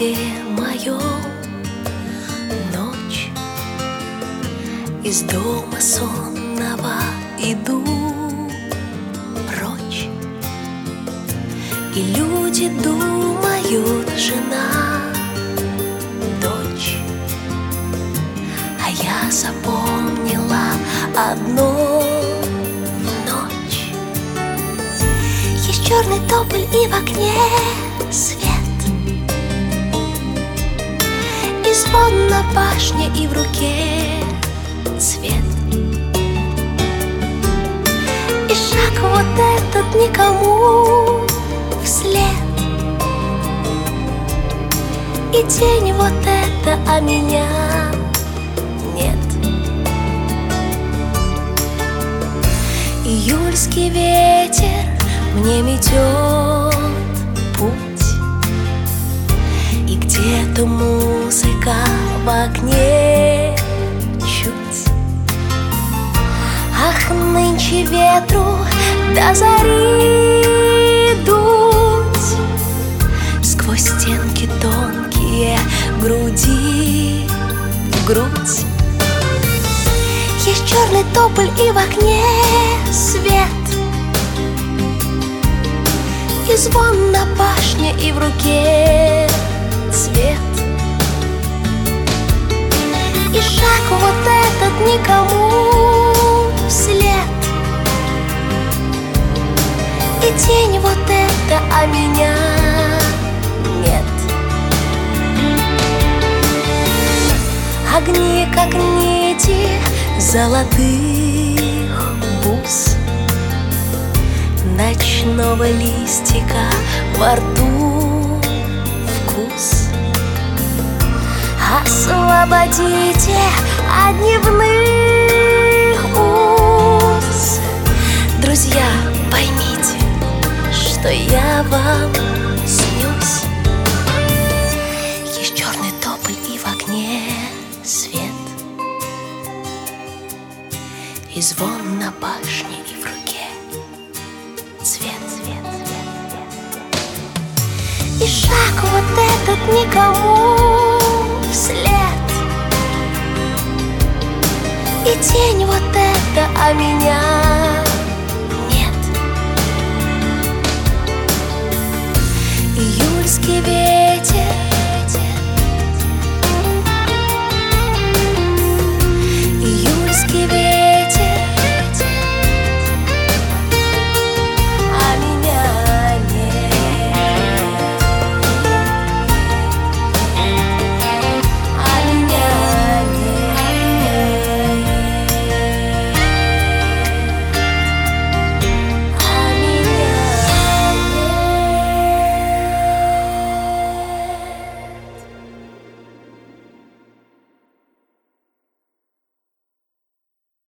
гнезде моем ночь. Из дома сонного иду прочь, и люди думают: жена, дочь. А я запомнила одно: ночь. Есть черный тополь и в окне свет, и звон на башне, и в руке цвет. И шаг вот этот никому вслед, и тень вот эта, а меня нет. Июльский ветер мне метет путь, и где-то музыка в окне чуть. Ах, нынче ветру до зари дуть сквозь стенки тонкие груди в грудь. Есть черный тополь и в окне свет, и звон на башне, и в руке цвет. И шаг вот этот никому вслед, и тень вот эта, а меня нет. Огни, как нити золотых бус, ночного листика во рту вкус. Освободите от дневных уз. Друзья, поймите, что я вам снюсь. Есть черный тополь и в окне свет, и звон на башне, и в руке цвет. И шаг вот этот никому вслед, и тень вот эта, а меня нет. Июльский вечер